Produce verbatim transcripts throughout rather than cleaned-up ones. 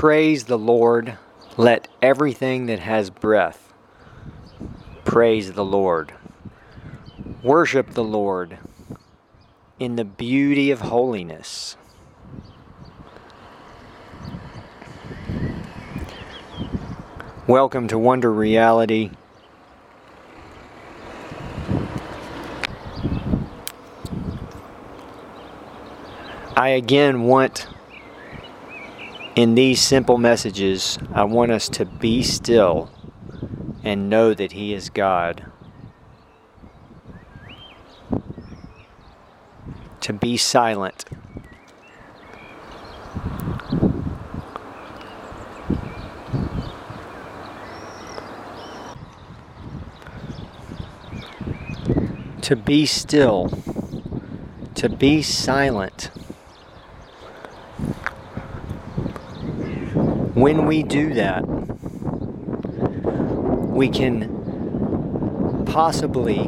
Praise the Lord. Let everything that has breath praise the Lord. Worship the Lord in the beauty of holiness. Welcome to Wonder Reality. I again want, in these simple messages, I want us to be still and know that He is God. To be silent. To be still. To be silent. When we do that, we can possibly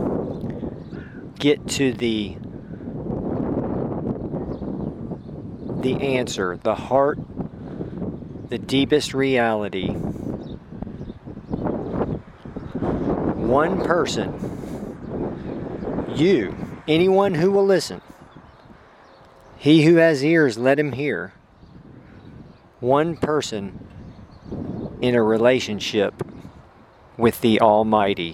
get to the the answer, the heart, the deepest reality. One person, you, anyone who will listen, he who has ears, let him hear. One person in a relationship with the Almighty,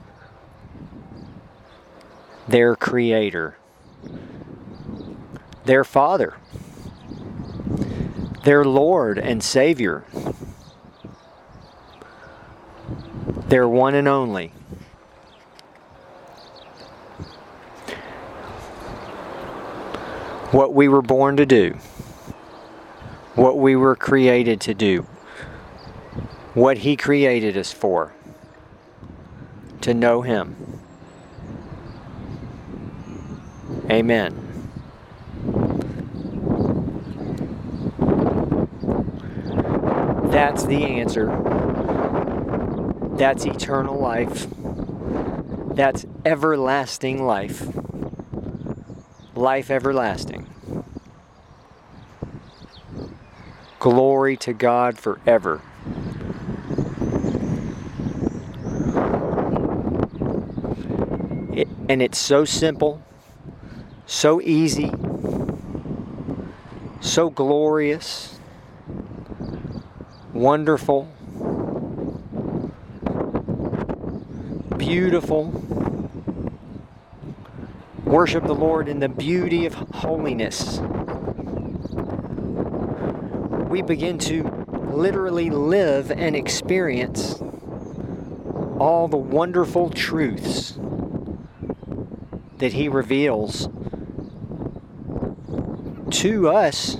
their Creator, their Father, their Lord and Savior, their one and only. What we were born to do. What we were created to do. What He created us for. To know Him. Amen. That's the answer. That's eternal life. That's everlasting life. Life everlasting. Glory to God forever. It, and it's so simple, so easy, so glorious, wonderful, beautiful. Worship the Lord in the beauty of holiness. We begin to literally live and experience all the wonderful truths that He reveals to us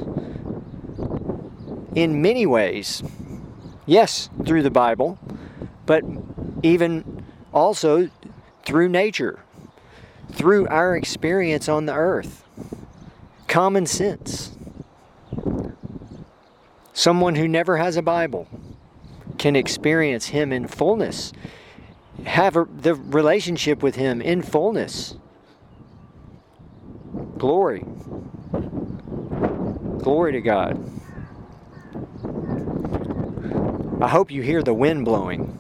in many ways. Yes, through the Bible, but even also through nature, through our experience on the earth. Common sense. Someone who never has a Bible can experience Him in fullness, have a, the relationship with Him in fullness. Glory. Glory to God. I hope you hear the wind blowing.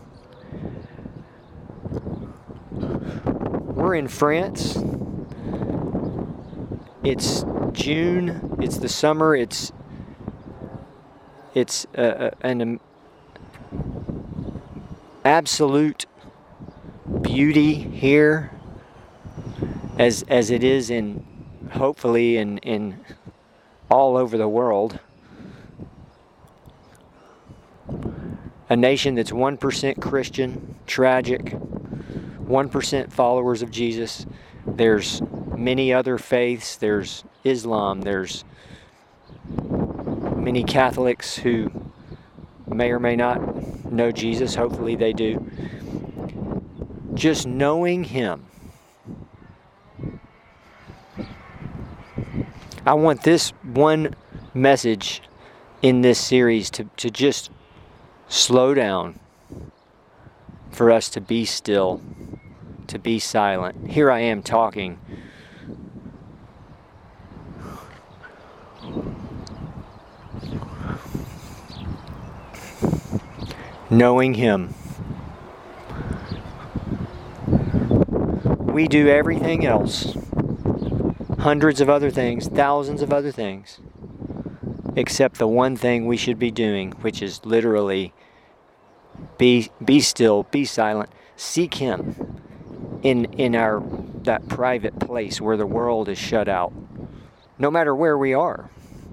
We're in France. It's June. It's the summer. It's It's uh, an um, absolute beauty here, as as it is in, hopefully, in in all over the world. A nation that's one percent Christian, tragic, one percent followers of Jesus. There's many other faiths. There's Islam. There's many Catholics who may or may not know Jesus. Hopefully they do. Just knowing Him. I want this one message in this series to, to just slow down, for us to be still, to be silent. Here I am talking. knowing Him. We do everything else, hundreds of other things, thousands of other things, except the one thing we should be doing, which is literally be be still, be silent, seek Him in in our that private place where the world is shut out, no matter where we are.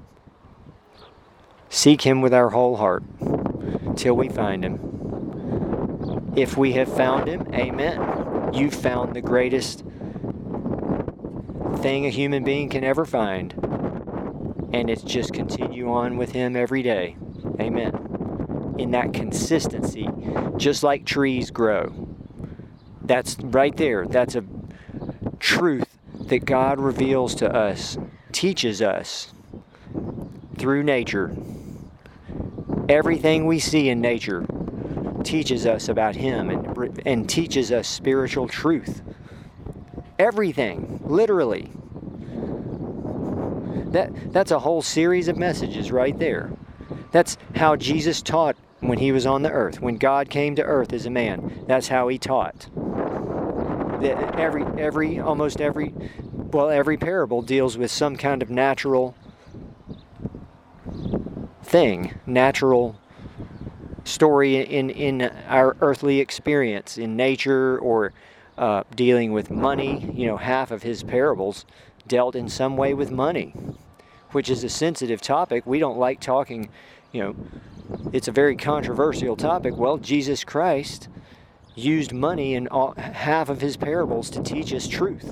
Seek Him with our whole heart till we find Him. If we have found Him, amen. You've found the greatest thing a human being can ever find. And it's just continue on with Him every day. Amen. In that consistency, just like trees grow. That's right there. That's a truth that God reveals to us, teaches us through nature. Everything we see in nature teaches us about Him and, and teaches us spiritual truth. Everything, literally. That, that's a whole series of messages right there. That's how Jesus taught when He was on the earth. When God came to earth as a man, that's how He taught. That every, every, almost every, well, every parable deals with some kind of natural thing, natural story in, in our earthly experience, in nature, or uh, dealing with money. You know, half of His parables dealt in some way with money, which is a sensitive topic. We don't like talking, you know, it's a very controversial topic. Well, Jesus Christ used money in all, half of His parables to teach us truth.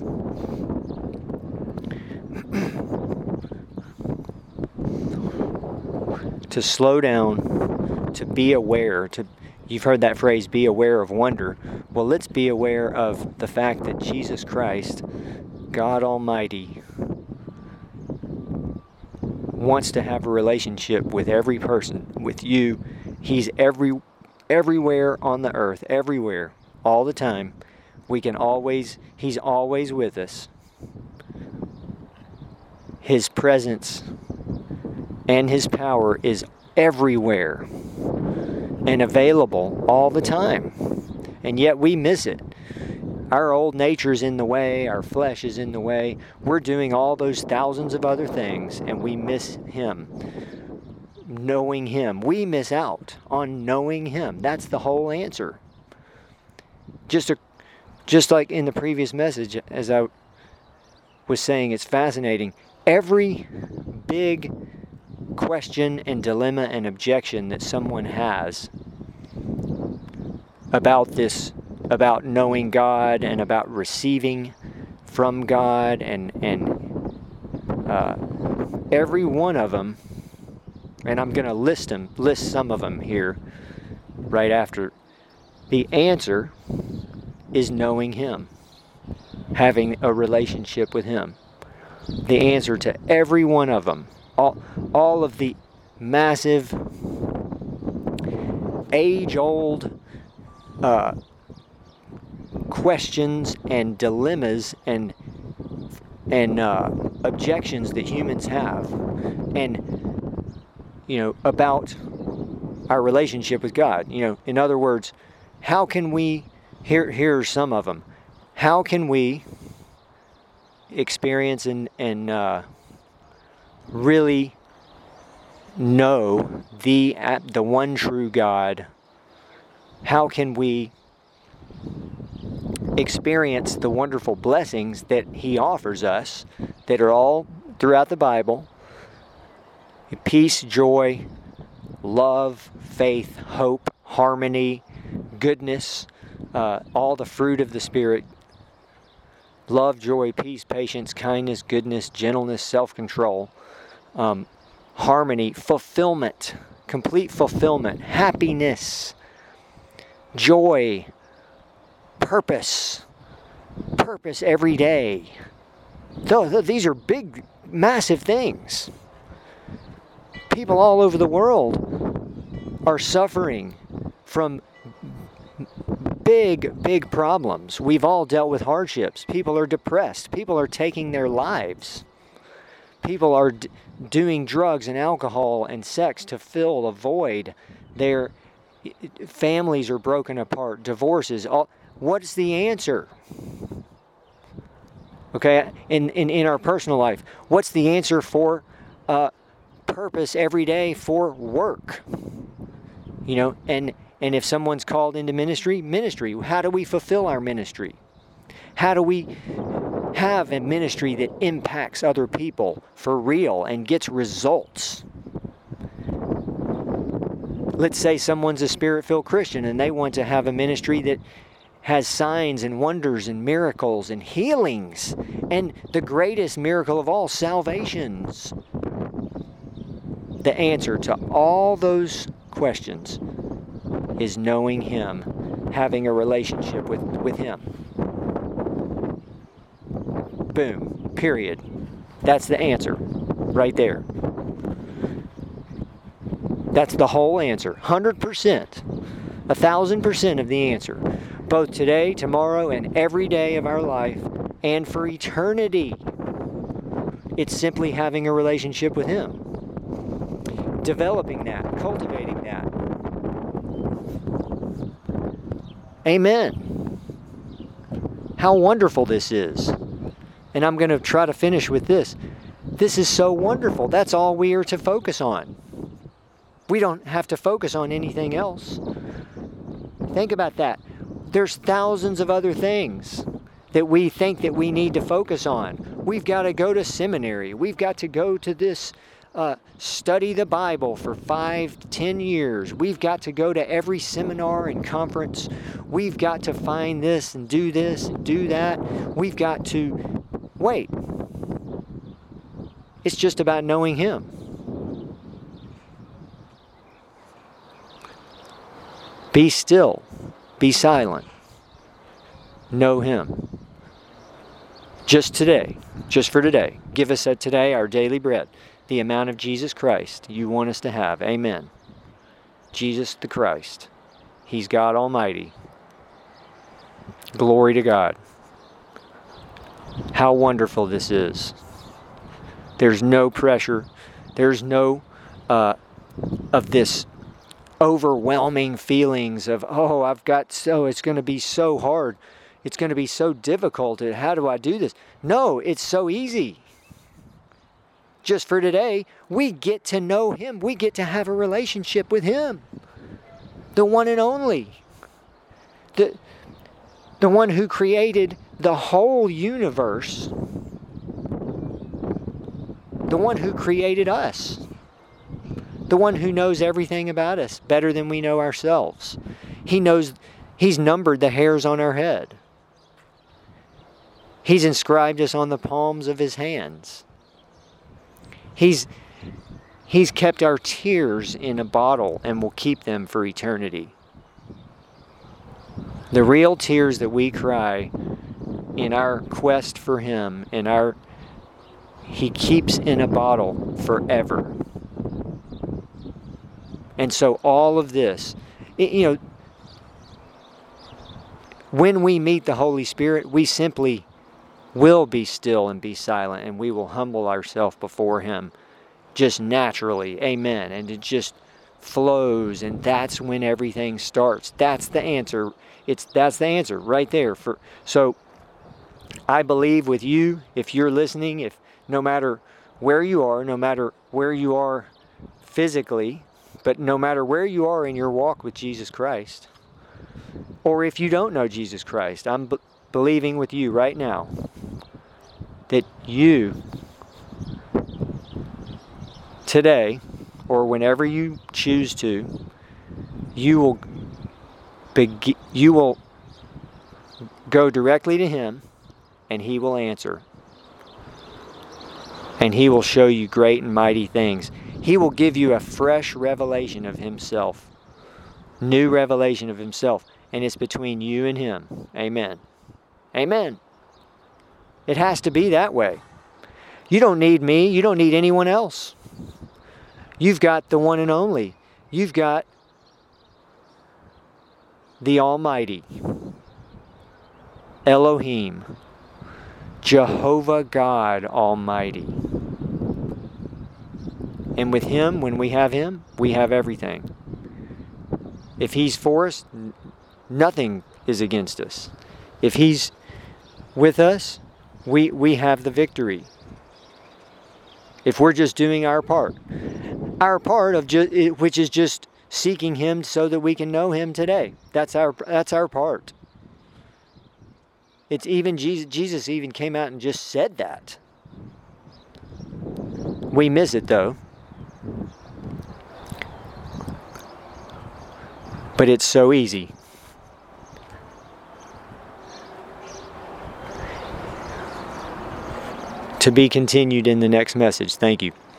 To slow down, to be aware, to you've heard that phrase, be aware of wonder. Well, let's be aware of the fact that Jesus Christ, God Almighty, wants to have a relationship with every person, with you. He's every everywhere on the earth, everywhere, all the time. We can always, He's always with us. His presence and His power is everywhere and available all the time. And yet we miss it. Our old nature's in the way, our flesh is in the way. We're doing all those thousands of other things, and we miss Him. Knowing Him. We miss out on knowing Him. That's the whole answer. Just a, just like in the previous message, as I was saying, it's fascinating. Every big question and dilemma and objection that someone has about this, about knowing God and about receiving from God, and and uh, every one of them, and I'm going to list them, list some of them here right after. The answer is knowing Him, having a relationship with Him. The answer to every one of them, all, all of the massive, age-old uh, questions and dilemmas and and uh, objections that humans have, and you know, about our relationship with God. You know, in other words, how can we? Here, here are some of them. How can we experience and and uh, really know the the one true God? How can we experience the wonderful blessings that He offers us, that are all throughout the Bible? Peace, joy, love, faith, hope, harmony, goodness, uh, all the fruit of the Spirit. Love, joy, peace, patience, kindness, goodness, gentleness, self-control, um, harmony, fulfillment, complete fulfillment, happiness, joy, purpose, purpose every day. So, these are big, massive things. People all over the world are suffering from big, big problems. We've all dealt with hardships. People are depressed. People are taking their lives. People are d- doing drugs and alcohol and sex to fill a void. They're families are broken apart, divorces. All, what's the answer? Okay, in, in, in our personal life, what's the answer for uh, purpose every day for work? You know, and, and if someone's called into ministry, ministry. How do we fulfill our ministry? How do we have a ministry that impacts other people for real and gets results? Let's say someone's a Spirit-filled Christian and they want to have a ministry that has signs and wonders and miracles and healings, and the greatest miracle of all, salvations. The answer to all those questions is knowing Him, having a relationship with, with Him. Boom. Period. That's the answer. Right there. That's the whole answer. one hundred percent. A thousand percent of the answer. Both today, tomorrow, and every day of our life, and for eternity. It's simply having a relationship with Him. Developing that, cultivating that. Amen. How wonderful this is. And I'm going to try to finish with this. This is so wonderful. That's all we are to focus on. We don't have to focus on anything else. Think about that. There's thousands of other things that we think that we need to focus on. We've got to go to seminary. We've got to go to this, uh, study the Bible for five, ten years. We've got to go to every seminar and conference. We've got to find this and do this and do that. We've got to wait. It's just about knowing Him. Be still. Be silent. Know Him. Just today, just for today, give us at today our daily bread, the amount of Jesus Christ you want us to have. Amen. Jesus the Christ. He's God Almighty. Glory to God. How wonderful this is. There's no pressure. There's no uh, of this overwhelming feelings of, oh, I've got so, it's going to be so hard. It's going to be so difficult. How do I do this? No, it's so easy. Just for today, we get to know Him. We get to have a relationship with Him. The one and only. The, the one who created the whole universe. The one who created us. The one who knows everything about us better than we know ourselves. He knows, He's numbered the hairs on our head. He's inscribed us on the palms of His hands. He's, he's kept our tears in a bottle and will keep them for eternity. The real tears that we cry in our quest for Him, in our, He keeps in a bottle forever. And so all of this, you know, when we meet the Holy Spirit, we simply will be still and be silent, and we will humble ourselves before Him just naturally. Amen. And it just flows, and that's when everything starts. That's the answer. It's that's the answer right there. For so I believe with you, if you're listening, if no matter where you are, no matter where you are physically, but no matter where you are in your walk with Jesus Christ, or if you don't know Jesus Christ, I'm b- believing with you right now that you, today, or whenever you choose to, you will be- you will go directly to Him, and He will answer. And He will show you great and mighty things. He will give you a fresh revelation of Himself. New revelation of Himself. And it's between you and Him. Amen. Amen. It has to be that way. You don't need me. You don't need anyone else. You've got the one and only. You've got the Almighty. Elohim. Jehovah God Almighty. And with Him, when we have Him, we have everything. If He's for us, nothing is against us. If He's with us, we, we have the victory. If we're just doing our part. Our part of ju- which is just seeking Him so that we can know Him today. That's our that's our part. It's even Jesus, Jesus even came out and just said that. We miss it though. But it's so easy. To be continued in the next message. Thank you.